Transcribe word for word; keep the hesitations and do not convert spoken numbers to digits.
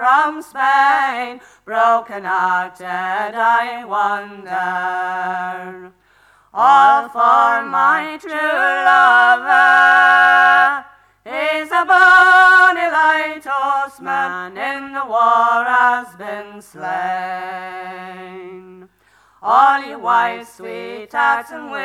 from Spain, broken-hearted I wander, all for my true lover. He's a bonny lighthouse man, in the war has been slain. All ye wives, sweethearts, and